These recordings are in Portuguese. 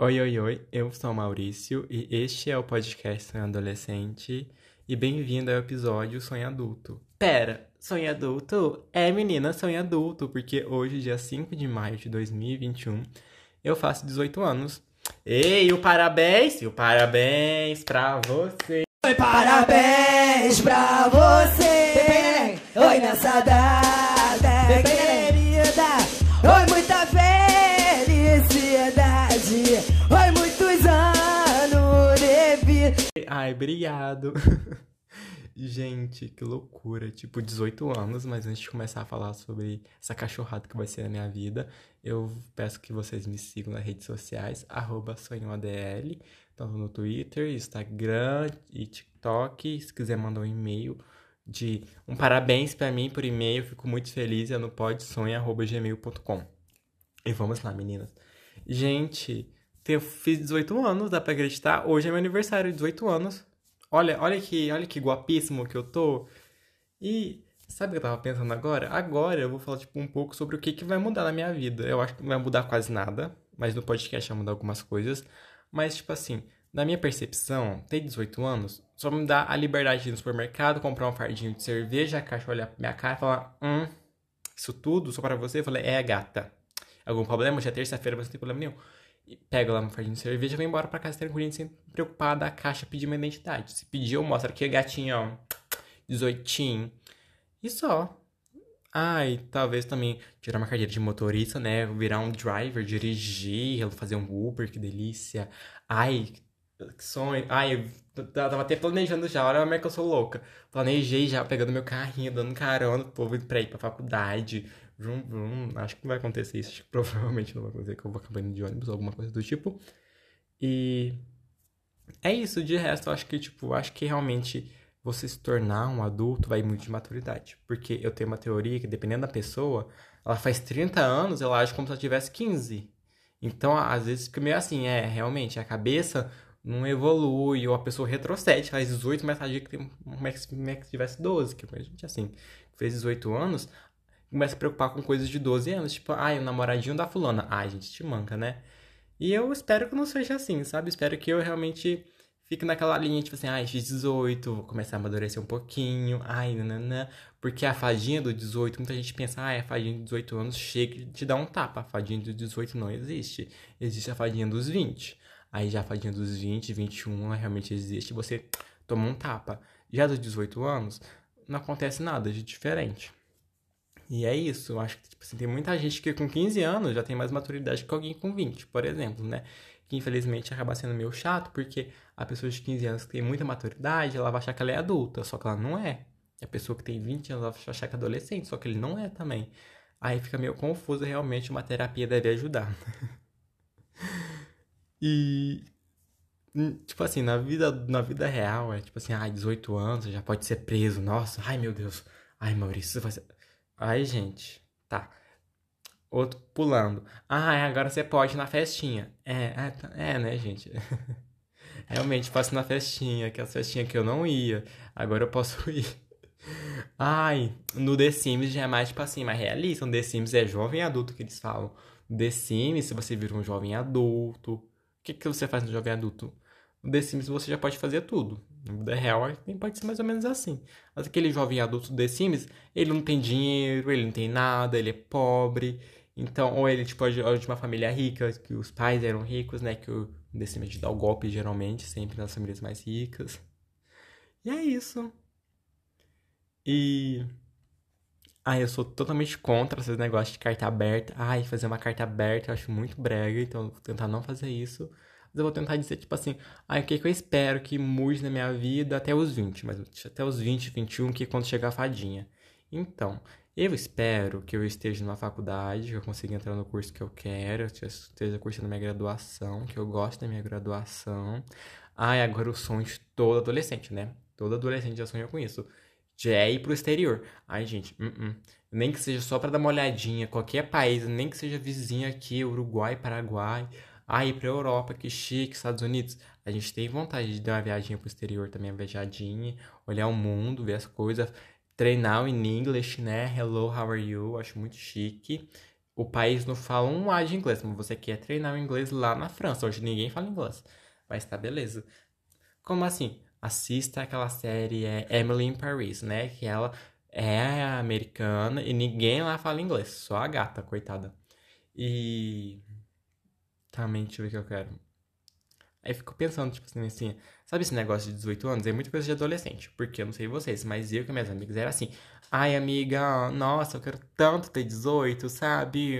Oi, oi, oi, eu sou o Maurício e este é o podcast Sonho Adolescente e bem-vindo ao episódio Sonho Adulto. Pera, Sonho Adulto? É, menina, Sonho Adulto, porque hoje, dia 5 de maio de 2021, eu faço 18 anos. Ei, e o parabéns pra você! Oi, parabéns pra você. Oi, nessa data querida. Oi, muita felicidade. Oi, muitos anos de vida. Ai, obrigado! Gente, que loucura. Tipo, 18 anos, mas antes de começar a falar sobre essa cachorrada que vai ser a minha vida, eu peço que vocês me sigam nas redes sociais, @sonhoadl, tanto no Twitter, Instagram e TikTok. Se quiser mandar um e-mail de um parabéns pra mim por e-mail, eu fico muito feliz, é no podsonho@gmail.com. E vamos lá, meninas. Gente, eu fiz 18 anos, dá pra acreditar? Hoje é meu aniversário, 18 anos. Olha que guapíssimo que eu tô. E sabe o que eu tava pensando agora? Agora eu vou falar, tipo, um pouco sobre o que vai mudar na minha vida. Eu acho que não vai mudar quase nada, mas no podcast vai mudar algumas coisas. Mas, tipo assim, na minha percepção, ter 18 anos só me dá a liberdade de ir no supermercado, comprar um fardinho de cerveja, a caixa olhar pra minha cara e falar: isso tudo só pra você? Eu falei: é, gata. Algum problema? Hoje é terça-feira, você não tem problema nenhum. E pego lá meu fardinho de cerveja e vou embora pra casa tranquilinho, sem preocupar da caixa pedir minha identidade. Se pedir, eu mostro aqui, gatinho, ó, 18. E só. Ai, talvez também tirar uma carteira de motorista, né? Virar um driver, dirigir, fazer um Uber, que delícia. Ai, que sonho. Ai, eu tava até planejando já, olha como é que eu sou louca. Planejei já, pegando meu carrinho, dando carona pro povo pra ir pra faculdade. Vrum, vrum. Acho que não vai acontecer isso, acho que provavelmente não vai acontecer, que eu vou acabar indo de ônibus ou alguma coisa do tipo. E é isso, de resto, eu acho que, tipo, acho que realmente você se tornar um adulto vai muito de maturidade. Porque eu tenho uma teoria que, dependendo da pessoa, ela faz 30 anos, ela age como se ela tivesse 15. Então, às vezes fica meio assim, realmente, a cabeça não evolui, ou a pessoa retrocede, faz 18, mas agia que tem, como é que se tivesse 12, que a gente, assim, fez 18 anos, começa a se preocupar com coisas de 12 anos, tipo, ai, o namoradinho da fulana, ai, gente, te manca, né? E eu espero que não seja assim, sabe? Espero que eu realmente fique naquela linha, tipo assim, ai, fiz 18, vou começar a amadurecer um pouquinho, ai, nananã. Porque a fadinha do 18, muita gente pensa, ai, a fadinha de 18 anos chega e te dá um tapa. A fadinha dos 18 não existe. Existe a fadinha dos 20. Aí já a fadinha dos 20, 21, ela realmente existe, você toma um tapa. Já dos 18 anos, não acontece nada de diferente. E é isso, eu acho que tipo assim, tem muita gente que com 15 anos já tem mais maturidade que alguém com 20, por exemplo, né? Que infelizmente acaba sendo meio chato, porque a pessoa de 15 anos que tem muita maturidade, ela vai achar que ela é adulta, só que ela não é. E a pessoa que tem 20 anos, ela vai achar que é adolescente, só que ele não é também. Aí fica meio confuso, realmente uma terapia deve ajudar. E, tipo assim, na vida real, é tipo assim, ai, 18 anos, já pode ser preso, nossa, ai meu Deus, ai Maurício, você vai ser... Ai, gente, tá. Outro pulando. Ah, agora você pode ir na festinha. Né, gente? Realmente, posso ir na festinha, que é a festinha que eu não ia. Agora eu posso ir. Ai, no The Sims já é mais, tipo assim, mais realista. No The Sims é jovem adulto que eles falam. No The Sims, se você vira um jovem adulto, o que você faz no jovem adulto? No The Sims você já pode fazer tudo. Na vida real pode ser mais ou menos assim. Mas aquele jovem adulto do The Sims, ele não tem dinheiro, ele não tem nada, ele é pobre. Então, ou ele tipo, é de uma família rica, que os pais eram ricos, né? Que o The Sims dá o golpe geralmente, sempre nas famílias mais ricas. E é isso. E eu sou totalmente contra esses negócios de carta aberta. Ai, fazer uma carta aberta eu acho muito brega, então eu vou tentar não fazer isso. Mas eu vou tentar dizer, tipo assim, o que que eu espero que mude na minha vida até os 20, mas até os 20, 21, que é quando chegar a fadinha. Então, eu espero que eu esteja numa faculdade, que eu consiga entrar no curso que eu quero, que eu esteja cursando minha graduação, que eu gosto da minha graduação. Agora o sonho de todo adolescente, né? Todo adolescente já sonha com isso. Já é ir pro exterior. Ai, gente, nem que seja só pra dar uma olhadinha, qualquer país, nem que seja vizinho aqui, Uruguai, Paraguai. Ir pra Europa, que chique, Estados Unidos. A gente tem vontade de dar uma viadinha pro exterior também, uma viajadinha, olhar o mundo, ver as coisas, treinar em inglês, né? Hello, how are you? Acho muito chique. O país não fala um A de inglês, mas você quer treinar o inglês lá na França, onde ninguém fala inglês. Mas tá, beleza. Como assim? Assista aquela série Emily in Paris, né? Que ela é americana e ninguém lá fala inglês, só a gata, coitada. E também, deixa eu ver o que eu quero. Aí eu fico pensando, tipo assim, sabe esse negócio de 18 anos? É muita coisa de adolescente. Porque eu não sei vocês, mas eu com minhas amigas era assim. Ai, amiga, nossa, eu quero tanto ter 18, sabe?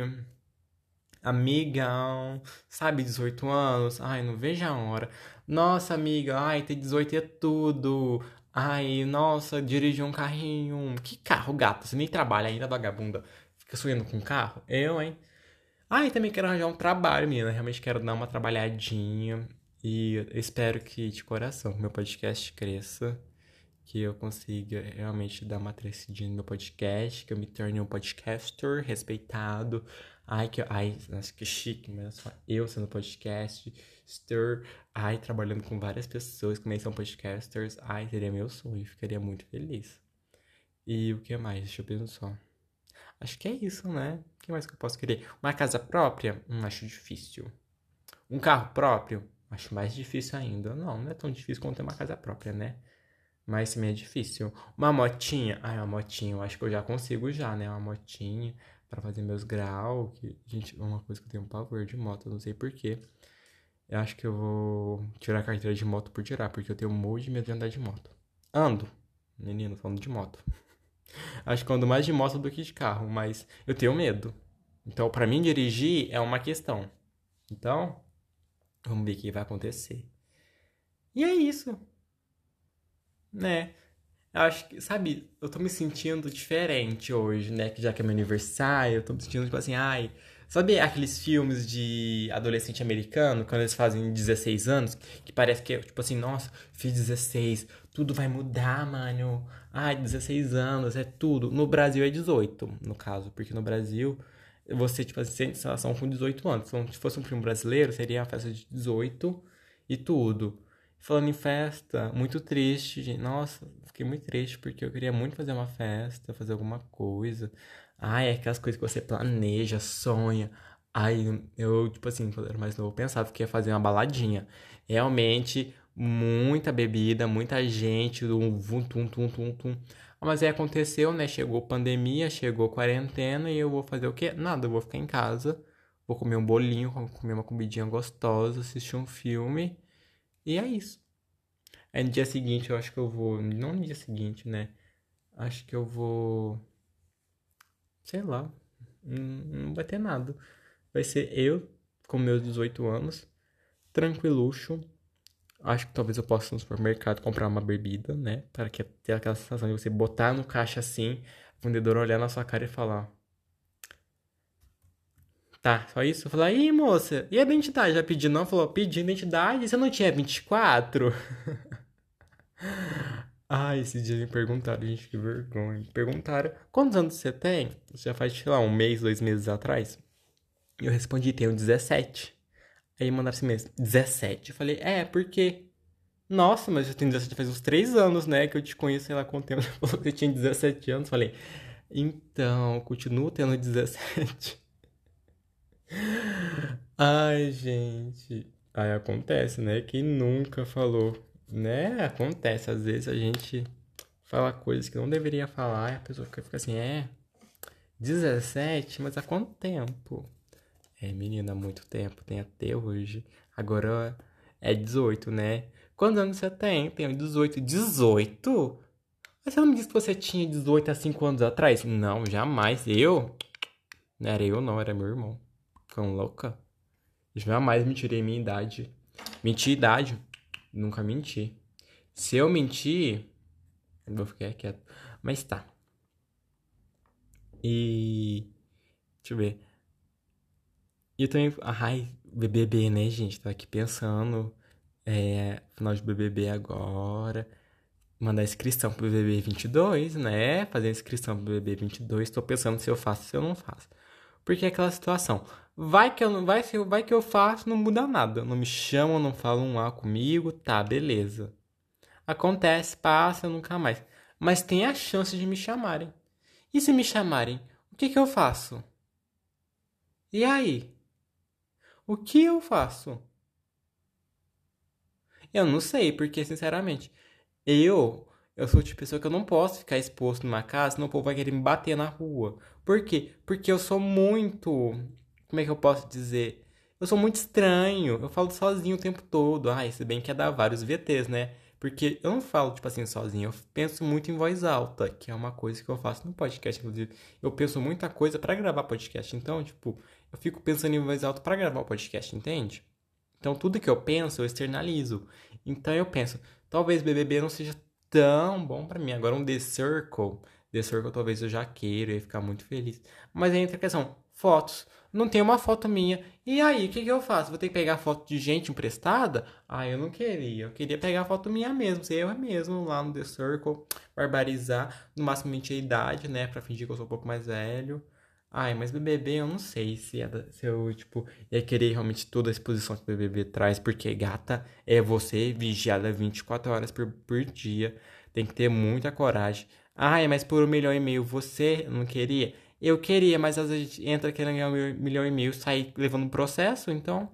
Amigão, sabe, 18 anos, ai, não vejo a hora. Nossa, amiga, ai, ter 18 é tudo. Ai, nossa, dirigir um carrinho. Que carro, gato? Você nem trabalha ainda, vagabunda. Fica sonhando com carro? Eu, hein? Ai, também quero arranjar um trabalho, menina. Realmente quero dar uma trabalhadinha. E eu espero que, de coração, meu podcast cresça. Que eu consiga realmente dar uma crescidinha no meu podcast, que eu me torne um podcaster respeitado. Ai, nossa, que chique, mas é só eu sendo podcaster. Ai, trabalhando com várias pessoas que também são podcasters. Ai, seria meu sonho, ficaria muito feliz. E o que mais? Deixa eu pensar. Acho que é isso, né? O que mais que eu posso querer? Uma casa própria? Acho difícil. Um carro próprio? Acho mais difícil ainda. Não, não é tão difícil quanto ter uma casa própria, né? Mas também é difícil. Uma motinha? Ah, uma motinha, eu acho que eu já consigo já, né? Uma motinha pra fazer meus graus. Que, gente, é uma coisa que eu tenho um pavor de moto, eu não sei por quê. Eu acho que eu vou tirar a carteira de moto por tirar, porque eu tenho um monte de medo de andar de moto. Ando, menino, falando de moto. Acho que eu ando mais de moto do que de carro, mas eu tenho medo. Então, pra mim dirigir é uma questão. Então, vamos ver o que vai acontecer. E é isso, né? Eu acho que, sabe, eu tô me sentindo diferente hoje, né? Que já que é meu aniversário, eu tô me sentindo tipo assim, ai. Sabe aqueles filmes de adolescente americano, quando eles fazem 16 anos, que parece que é tipo assim, nossa, fiz 16, tudo vai mudar, mano. Ai, 16 anos, é tudo. No Brasil é 18, no caso, porque no Brasil você, tipo assim, sente sensação com 18 anos. Então, se fosse um filme brasileiro, seria uma festa de 18 e tudo. Falando em festa, muito triste, gente. Nossa, fiquei muito triste porque eu queria muito fazer uma festa, fazer alguma coisa. Ai, é aquelas coisas que você planeja, sonha. Ai, eu, tipo assim, quando eu era mais novo, eu pensava que ia fazer uma baladinha. Realmente, muita bebida, muita gente, um vum, tum, tum, tum, tum. Mas aí aconteceu, né? Chegou pandemia, chegou quarentena e eu vou fazer o quê? Nada, eu vou ficar em casa, vou comer um bolinho, comer uma comidinha gostosa, assistir um filme. E é isso. Aí no dia seguinte eu acho que eu vou. Não no dia seguinte, né? Acho que eu vou. Sei lá. Não vai ter nada. Vai ser eu com meus 18 anos, tranquiluxo. Acho que talvez eu possa ir no supermercado comprar uma bebida, né? Para que ter aquela sensação de você botar no caixa assim, o vendedor olhar na sua cara e falar: Tá, só isso? Eu falar: Ih, moça, e a identidade? Já pedi não? Falou: Pedi identidade? Você não tinha 24? Ah, esse dia me perguntaram, gente, que vergonha. Me perguntaram, quantos anos você tem? Isso já faz, sei lá, um mês, 2 meses atrás. E eu respondi, tenho 17. Aí mandaram assim mesmo, 17. Eu falei, por quê? Nossa, mas eu tenho 17 faz uns 3 anos, né? Que eu te conheço, sei lá quanto tempo. Você falou que você tinha 17 anos. Falei, então, continuo tendo 17. Ai, gente. Aí acontece, né? Quem nunca falou, né? Acontece, às vezes a gente fala coisas que não deveria falar e a pessoa fica assim, 17, mas há quanto tempo? É, menina, há muito tempo, tem até hoje. Agora é 18, né? Quantos anos você tem? Tenho 18. 18? Mas você não me disse que você tinha 18 há 5 anos atrás? Não, jamais. Eu? Não era eu, não, era meu irmão. Ficam louca? Jamais mentirei minha idade. Mentir idade? Nunca menti. Se eu mentir, eu vou ficar quieto. Mas tá. E. Deixa eu ver. E eu também. Ai, BBB, né, gente? Tô aqui pensando. Final de BBB agora. Mandar inscrição pro BBB 22, né? Fazer inscrição pro BBB 22. Tô pensando se eu faço ou se eu não faço. Porque é aquela situação. Vai que eu não, vai que eu faço, não muda nada. Não me chamam, não falam um A comigo, tá, beleza. Acontece, passa, nunca mais. Mas tem a chance de me chamarem. E se me chamarem, o que que eu faço? E aí? O que eu faço? Eu não sei, porque, sinceramente, eu sou o tipo de pessoa que eu não posso ficar exposto numa casa, senão o povo vai querer me bater na rua. Por quê? Porque eu sou muito. Como é que eu posso dizer? Eu sou muito estranho. Eu falo sozinho o tempo todo. Ai, se bem que é dar vários VTs, né? Porque eu não falo, tipo assim, sozinho. Eu penso muito em voz alta, que é uma coisa que eu faço no podcast, inclusive. Eu penso muita coisa pra gravar podcast. Então, tipo, eu fico pensando em voz alta pra gravar o podcast, entende? Então, tudo que eu penso, eu externalizo. Então, eu penso, talvez BBB não seja tão bom pra mim. Agora, um The Circle talvez eu já queira, eu ia ficar muito feliz. Mas aí entra a questão, fotos. Não tem uma foto minha. E aí, o que que eu faço? Vou ter que pegar foto de gente emprestada? Ah, eu não queria. Eu queria pegar foto minha mesmo, ser eu mesmo lá no The Circle, barbarizar, no máximo mentir a idade, né, pra fingir que eu sou um pouco mais velho. Ai, mas BBB eu não sei se eu, tipo, ia querer realmente toda a exposição que o BBB traz, porque gata é você vigiada 24 horas por dia. Tem que ter muita coragem. Ai, mas por 1,5 milhão você não queria? Eu queria, mas às vezes entra querendo ganhar 1,5 milhão e sai levando um processo, então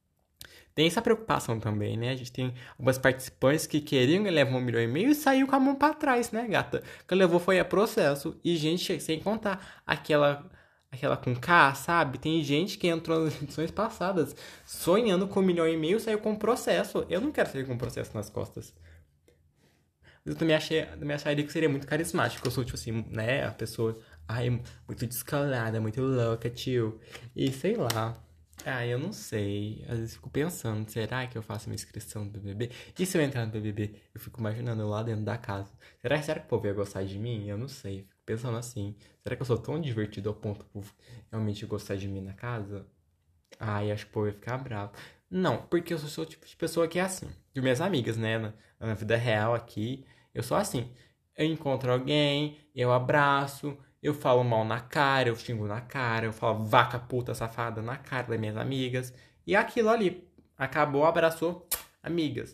tem essa preocupação também, né? A gente tem algumas participantes que queriam levar 1,5 milhão e saiu com a mão pra trás, né, gata? O que levou foi a processo. E gente, sem contar aquela com K, sabe? Tem gente que entrou nas edições passadas sonhando com 1,5 milhão e saiu com processo. Eu não quero sair com processo nas costas. Mas eu também acharia que seria muito carismático. Eu sou, tipo assim, né? A pessoa, ai, muito descolada, muito louca, tio. E sei lá. Ah, eu não sei. Às vezes fico pensando, será que eu faço minha inscrição no BBB? E se eu entrar no BBB? Eu fico imaginando eu lá dentro da casa. Será que o povo ia gostar de mim? Eu não sei. Fico pensando assim. Será que eu sou tão divertido ao ponto de realmente gostar de mim na casa? Ai, acho que o povo ia ficar bravo. Não, porque eu sou o tipo de pessoa que é assim. De minhas amigas, né? Na vida real aqui, eu sou assim. Eu encontro alguém, eu abraço, eu falo mal na cara, eu xingo na cara, eu falo vaca puta safada na cara das minhas amigas. E aquilo ali. Acabou, abraçou, amigas.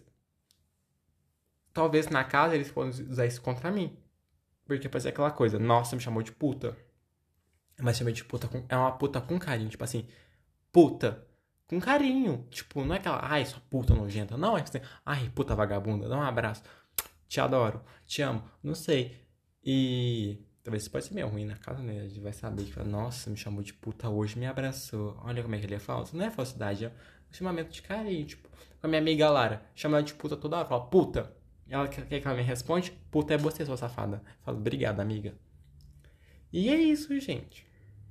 Talvez na casa eles possam usar isso contra mim. Porque pode ser aquela coisa, nossa, me chamou de puta. Mas chamei de puta com. É uma puta com carinho, tipo assim. Puta. Com carinho. Tipo, não é aquela, ai, sua puta nojenta. Não, é que você, ai, puta vagabunda, dá um abraço. Te adoro, te amo. Não sei. E talvez isso pode ser meio ruim na casa, né? A gente vai saber que, nossa, me chamou de puta hoje, me abraçou. Olha como é que ele é falso. Não é falsidade, é um chamamento de carinho. Tipo, com a minha amiga Lara, chama ela de puta toda hora, fala, puta. Ela quer que ela me responde? Puta é você, sua safada. Eu falo, obrigado, amiga. E é isso, gente.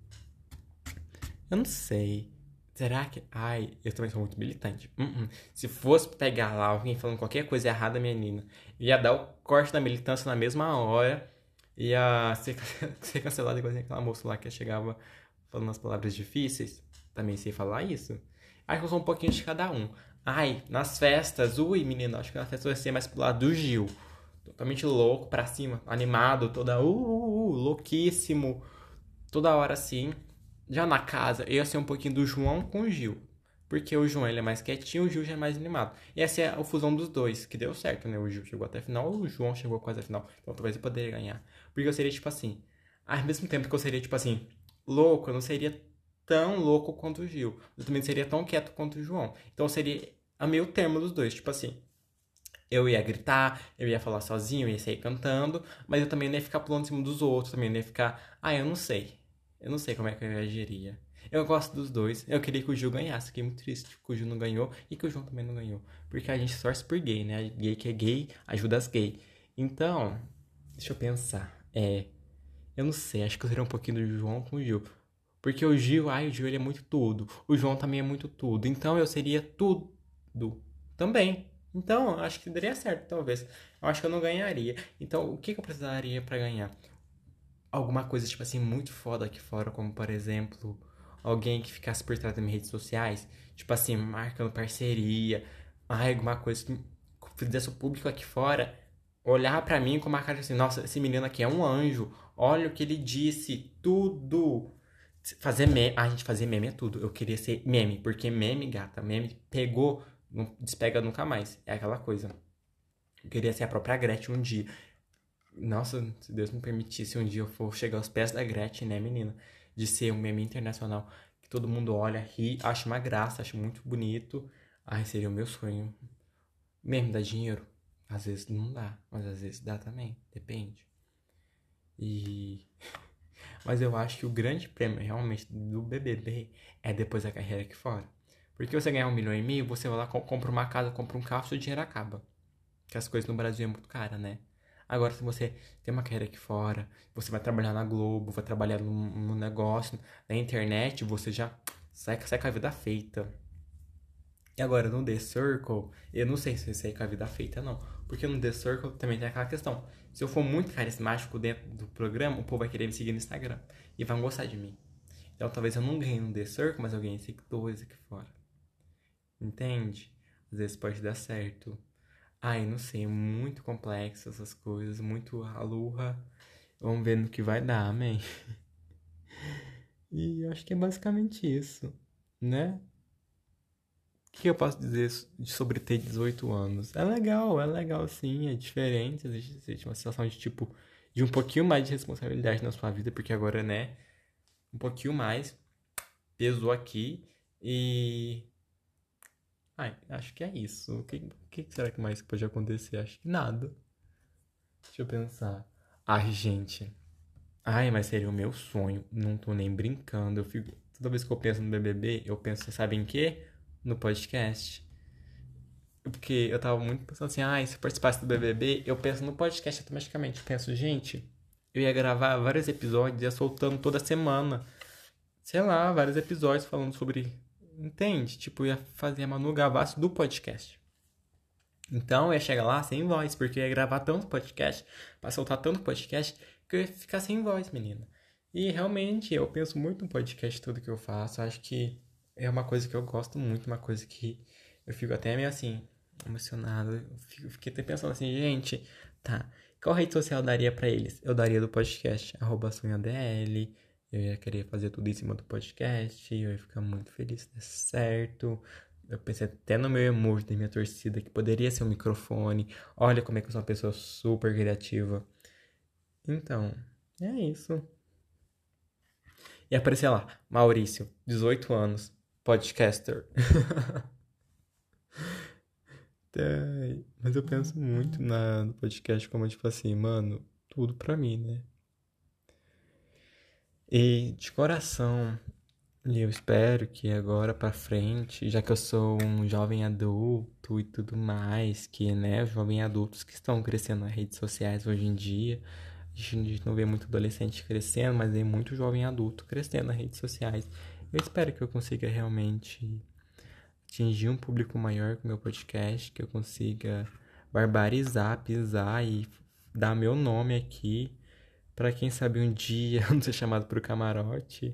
Eu não sei. Será que. Ai, eu também sou muito militante. Se fosse pegar lá alguém falando qualquer coisa errada, menina, ia dar o corte da militância na mesma hora. Ia ser cancelado igual aquela moça lá que chegava falando as palavras difíceis. Também sei falar isso. Acho que eu sou um pouquinho de cada um. Ai, nas festas, ui, menina, acho que na festa vai ser mais pro lado do Gil. Totalmente louco, pra cima, animado, toda, louquíssimo, toda hora assim. Já na casa, eu ia ser um pouquinho do João com o Gil. Porque o João ele é mais quietinho, o Gil já é mais animado. E essa é a fusão dos dois, que deu certo, né? O Gil chegou até a final, o João chegou quase a final. Então talvez eu poderia ganhar. Porque eu seria tipo assim. Ao mesmo tempo que eu seria tipo assim, louco, eu não seria tão louco quanto o Gil. Eu também não seria tão quieto quanto o João. Então eu seria a meio termo dos dois, tipo assim. Eu ia gritar, eu ia falar sozinho, eu ia sair cantando, mas eu também não ia ficar pulando em cima dos outros, também não ia ficar. Ah, eu não sei. Eu não sei como é que eu reagiria. Eu gosto dos dois. Eu queria que o Gil ganhasse. Fiquei muito triste que o Gil não ganhou e que o João também não ganhou. Porque a gente torce por gay, né? Gay que é gay ajuda as gay. Então, deixa eu pensar. Eu não sei. Acho que eu seria um pouquinho do João com o Gil. Porque o Gil, ai, o Gil ele é muito tudo. O João também é muito tudo. Então eu seria tudo também. Então, acho que daria certo, talvez. Eu acho que eu não ganharia. Então, o que eu precisaria pra ganhar? Alguma coisa, tipo assim, muito foda aqui fora, como por exemplo, alguém que ficasse por trás das minhas redes sociais, tipo assim, marcando parceria, alguma coisa que fizesse o público aqui fora olhar pra mim com uma cara assim, nossa, esse menino aqui é um anjo, olha o que ele disse, tudo. Fazer meme, a gente fazer meme é tudo. Eu queria ser meme, porque meme, gata, meme pegou, não despega nunca mais. É aquela coisa. Eu queria ser a própria Gretchen um dia. Nossa, se Deus me permitisse um dia eu for chegar aos pés da Gretchen, né, menina? De ser um meme internacional. que todo mundo olha, ri, acha uma graça, acha muito bonito. Ai, seria o meu sonho. Mesmo dá dinheiro? Às vezes não dá, mas às vezes dá também, depende. E... Mas eu acho que o grande prêmio realmente do BBB é depois da carreira aqui fora. Porque você ganhar 1,5 milhão, você vai lá, compra uma casa, compra um carro, seu dinheiro acaba. Porque as coisas no Brasil é muito cara, né? Agora, se você tem uma carreira aqui fora, você vai trabalhar na Globo, vai trabalhar no negócio, na internet, você já sai com a vida feita. E agora, no The Circle, eu não sei se eu sair com a vida feita, não. Porque no The Circle também tem aquela questão. Se eu for muito carismático dentro do programa, o povo vai querer me seguir no Instagram. E vão gostar de mim. Então, talvez eu não ganhe no The Circle, mas eu ganhe seguidores aqui fora. Entende? Às vezes pode dar certo. Ai, não sei, é muito complexo essas coisas, muito aluha. Vamos ver no que vai dar, amém? E eu acho que é basicamente isso, né? O que eu posso dizer sobre ter 18 anos? É legal sim, é diferente. Existe uma sensação de tipo, de um pouquinho mais de responsabilidade na sua vida, porque agora, né, um pouquinho mais pesou aqui e. Ai, acho que é isso. O que será que mais pode acontecer? Acho que nada. Deixa eu pensar. Ai, gente. Ai, mas seria o meu sonho. Não tô nem brincando. Toda vez que eu penso no BBB, eu penso, sabe em quê? No podcast. Porque eu tava muito pensando assim, se eu participasse do BBB, eu penso no podcast automaticamente. Eu penso, gente, eu ia gravar vários episódios, ia soltando toda semana. Sei lá, vários episódios falando sobre. Entende? Tipo, eu ia fazer a Manu Gavassi do podcast. Então eu ia chegar lá sem voz, porque eu ia gravar tanto podcast, pra soltar tanto podcast, que eu ia ficar sem voz, menina. E realmente eu penso muito no podcast tudo que eu faço. Acho que é uma coisa que eu gosto muito, uma coisa que eu fico até meio assim, emocionado. Fiquei até pensando assim, gente, tá. Qual rede social eu daria pra eles? Eu daria do podcast, @sonhadl. Eu ia querer fazer tudo em cima do podcast. Eu ia ficar muito feliz se desse certo. Eu pensei até no meu emoji da minha torcida, que poderia ser um microfone. Olha como é que eu sou uma pessoa super criativa. Então, é isso. E aparecer lá, Maurício, 18 anos, podcaster. Mas eu penso muito no podcast como, tipo assim, mano, tudo pra mim, né? E de coração, eu espero que agora pra frente, já que eu sou um jovem adulto e tudo mais, que, né, os jovens adultos que estão crescendo nas redes sociais hoje em dia, a gente não vê muito adolescente crescendo, mas vê muito jovem adulto crescendo nas redes sociais. Eu espero que eu consiga realmente atingir um público maior com o meu podcast, que eu consiga barbarizar, pisar e dar meu nome aqui, pra quem sabe um dia eu não ser chamado pro camarote.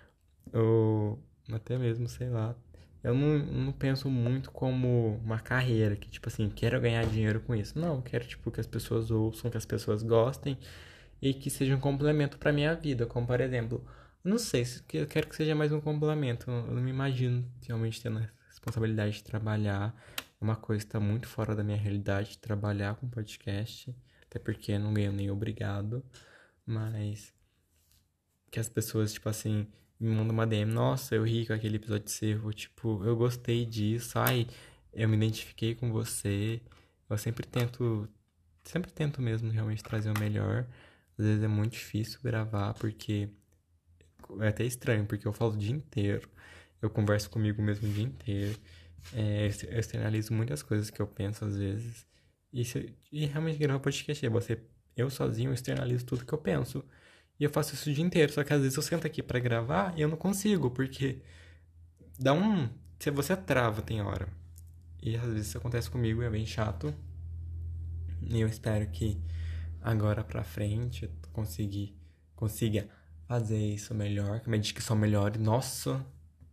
Ou até mesmo, sei lá. Eu não penso muito como uma carreira, que tipo assim, quero ganhar dinheiro com isso. Não, quero tipo que as pessoas ouçam, que as pessoas gostem e que seja um complemento pra minha vida. Como por exemplo, não sei, eu quero que seja mais um complemento. Eu não me imagino realmente tendo a responsabilidade de trabalhar. É uma coisa que está muito fora da minha realidade, trabalhar com podcast. Até porque eu não ganho nem obrigado. Mas que as pessoas, tipo assim, me mandam uma DM, nossa, eu ri com aquele episódio seu, tipo, eu gostei disso, ai, eu me identifiquei com você. Eu sempre tento mesmo realmente trazer o melhor. Às vezes é muito difícil gravar, porque é até estranho, porque eu falo o dia inteiro, eu converso comigo mesmo o dia inteiro, eu externalizo muitas coisas que eu penso às vezes. E realmente gravar podcast é eu sozinho externalizo tudo que eu penso. E eu faço isso o dia inteiro, só que às vezes eu sento aqui pra gravar e eu não consigo, porque dá um. Se você trava, tem hora. E às vezes isso acontece comigo e é bem chato. E eu espero que agora pra frente eu consiga fazer isso melhor, que minha dicção melhore. Nossa,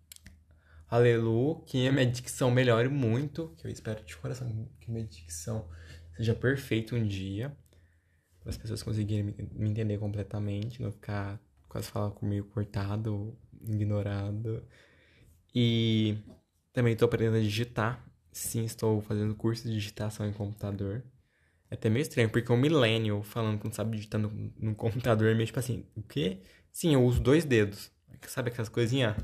aleluia, que a minha dicção melhore muito. Que eu espero de coração que minha dicção seja perfeita um dia. Para as pessoas conseguirem me entender completamente, não ficar quase falando comigo cortado, ignorado. E também estou aprendendo a digitar. Sim, estou fazendo curso de digitação em computador. É até meio estranho, porque um millennial falando que não sabe digitar no computador é meio tipo assim, o quê? Sim, eu uso 2 dedos. Sabe aquelas coisinhas?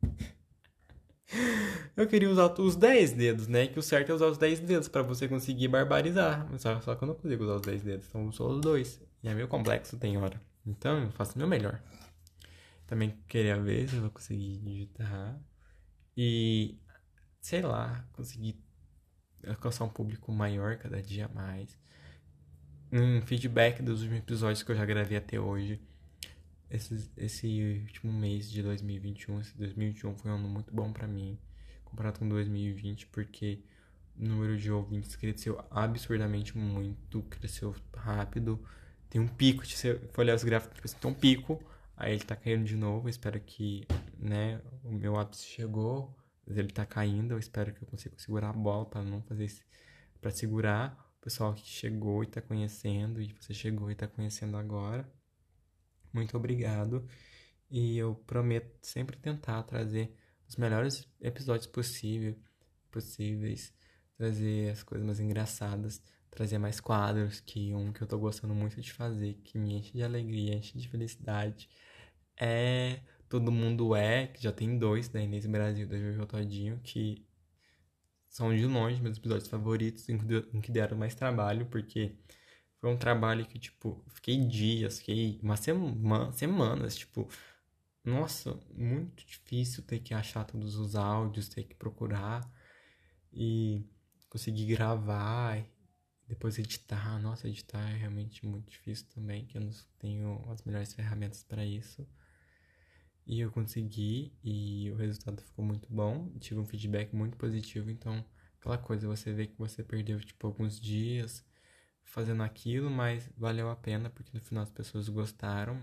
Eu queria usar os 10 dedos, né? Que o certo é usar os 10 dedos pra você conseguir barbarizar. Só que eu não consigo usar os 10 dedos, então eu uso só os dois. E é meio complexo, tem hora. Então eu faço o meu melhor. Também queria ver se eu vou conseguir digitar. E, sei lá, conseguir alcançar um público maior cada dia mais. Um feedback dos últimos episódios que eu já gravei até hoje. Esse último mês de 2021, esse 2021 foi um ano muito bom pra mim, comparado com 2020, porque o número de ouvintes cresceu absurdamente muito, cresceu rápido. Tem um pico, se você for olhar os gráficos, tipo assim, tem um pico, aí ele tá caindo de novo. Eu espero que, né, o meu ápice chegou, mas ele tá caindo. Eu espero que eu consiga segurar a bola pra não fazer isso, pra segurar o pessoal que chegou e tá conhecendo, e você chegou e tá conhecendo agora. Muito obrigado. E eu prometo sempre tentar trazer os melhores episódios possíveis, trazer as coisas mais engraçadas, trazer mais quadros, que um que eu tô gostando muito de fazer, que me enche de alegria, enche de felicidade, é Todo Mundo É, que já tem dois, da Inês Brasil, da Jojo Todinho, que são de longe meus episódios favoritos, em que deram mais trabalho, porque foi um trabalho que, tipo, fiquei dias, fiquei uma semanas, tipo, nossa, muito difícil ter que achar todos os áudios, ter que procurar e conseguir gravar, e depois editar. Nossa, editar é realmente muito difícil também, que eu não tenho as melhores ferramentas para isso. E eu consegui e o resultado ficou muito bom. Tive um feedback muito positivo, então aquela coisa, você vê que você perdeu, tipo, alguns dias fazendo aquilo, mas valeu a pena porque no final as pessoas gostaram.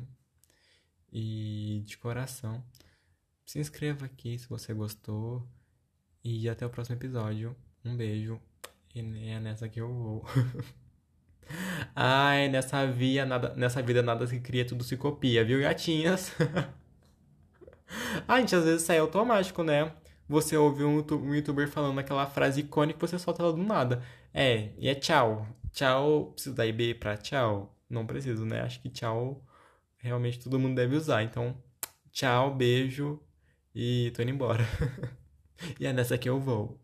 E de coração, se inscreva aqui se você gostou. E até o próximo episódio. Um beijo. E é nessa que eu vou. Ai, nessa vida nada se cria, tudo se copia, viu, gatinhas? Ah, gente, às vezes sai automático, né? Você ouve um youtuber falando aquela frase icônica e você solta ela do nada. E é tchau. Tchau, preciso dar IB pra tchau? Não preciso, né? Acho que tchau realmente todo mundo deve usar. Então, tchau, beijo e tô indo embora. E é nessa que eu vou.